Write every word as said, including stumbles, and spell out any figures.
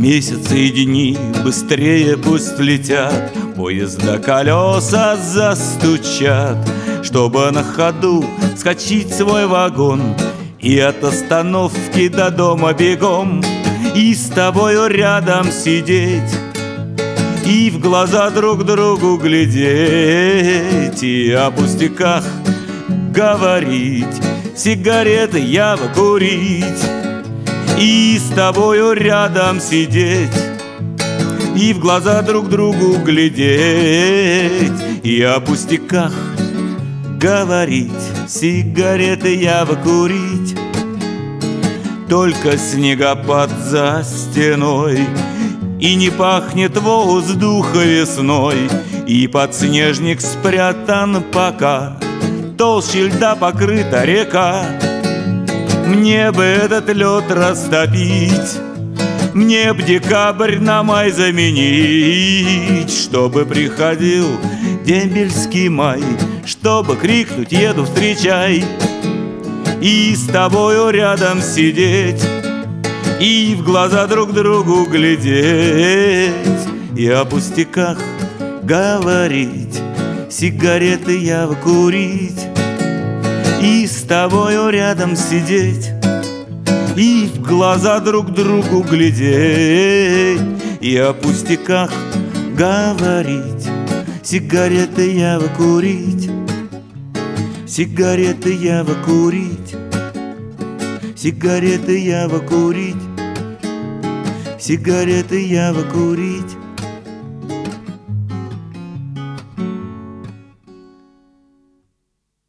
Месяцы и дни быстрее пусть летят, поезда колеса застучат, чтобы на ходу скачить свой вагон и от остановки до дома бегом, и с тобою рядом сидеть, и в глаза друг другу глядеть, и о пустяках говорить, сигареты явно курить, и с тобою рядом сидеть, и в глаза друг другу глядеть, и о пустяках говорить, сигареты явно курить. Только снегопад за стеной, и не пахнет воздух весной, и подснежник спрятан пока, толще льда покрыта река. Мне бы этот лед растопить, мне б декабрь на май заменить, чтобы приходил дембельский май, чтобы крикнуть «еду, встречай!» и с тобою рядом сидеть, и в глаза друг другу глядеть, и о пустяках говорить, сигареты явно курить, и с тобою рядом сидеть, и в глаза друг другу глядеть, и о пустяках говорить, сигареты явно курить, сигареты явно курить, сигареты явно курить, сигареты явно курить.